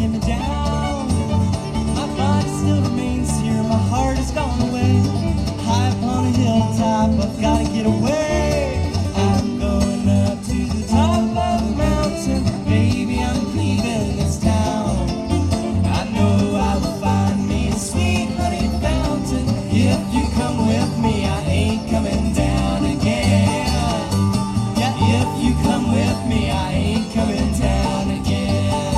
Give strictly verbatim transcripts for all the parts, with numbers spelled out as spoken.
get me down. My body still remains here, my heart has gone away. High upon a hilltop, I've got to get away. I'm going up to the top of the mountain, baby, I'm leaving this town. I know I will find me a sweet honey fountain. If you come with me, I ain't coming down again. Yeah, if you come with me, I ain't coming down again.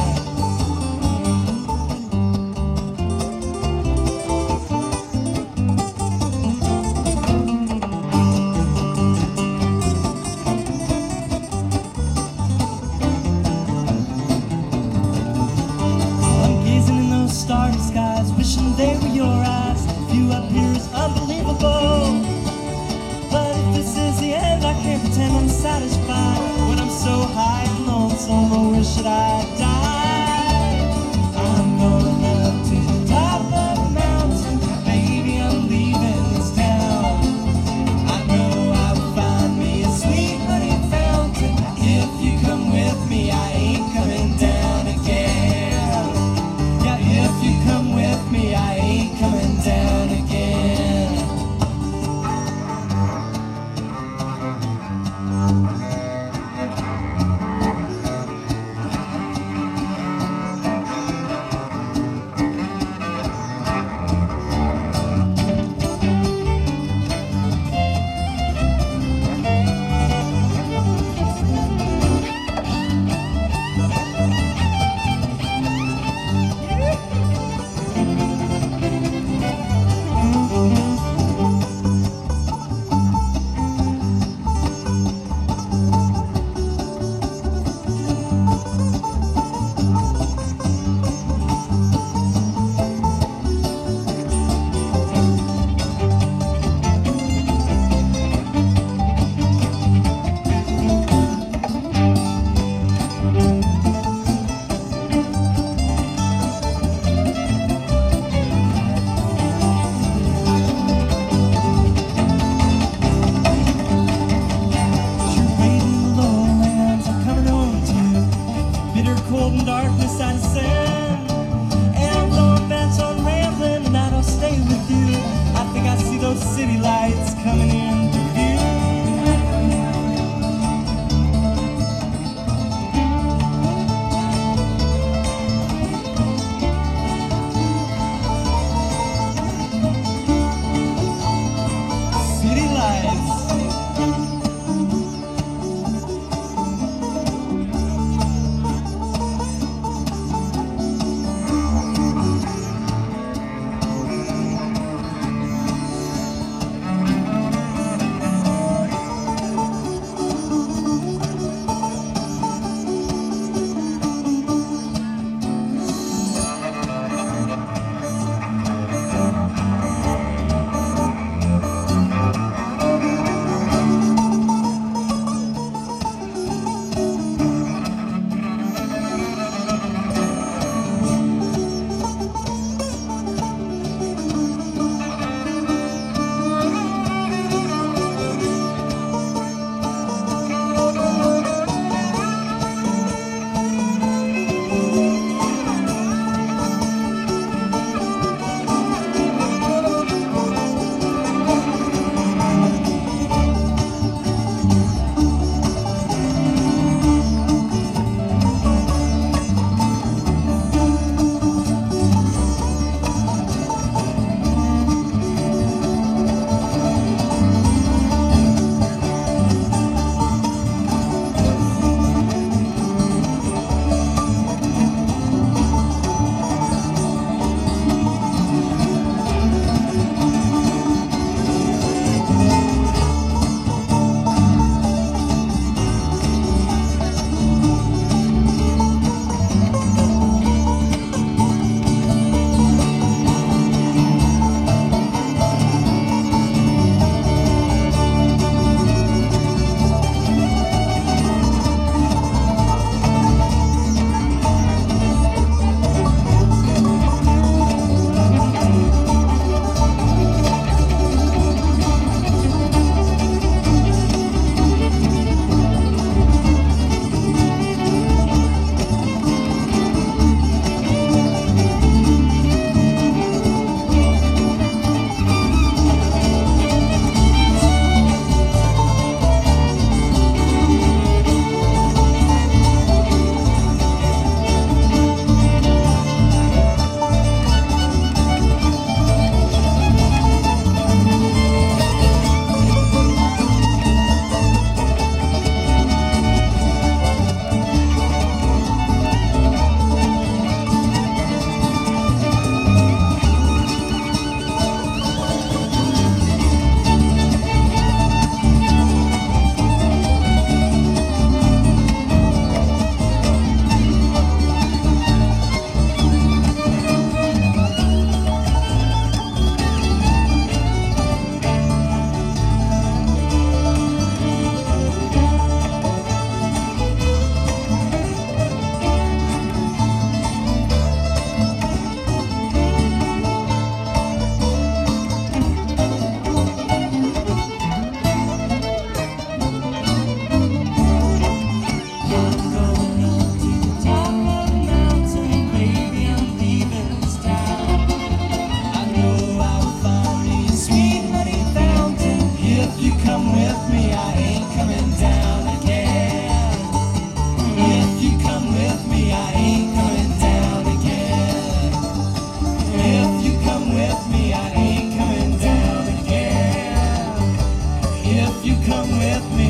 I'm gazing in those starry skies, wishing they were your eyes. You up here is unbelievable, but if this is the end, I can't pretend I'm satisfied. When I'm so high and lonesome, oh, where should I die? I'm going up to the top of the mountain, baby, I'm leaving this town. I know I will find me a sweet honey fountain. If you come with me, I ain't coming down again. Yeah, if you come with me, I ain't coming down again. with me.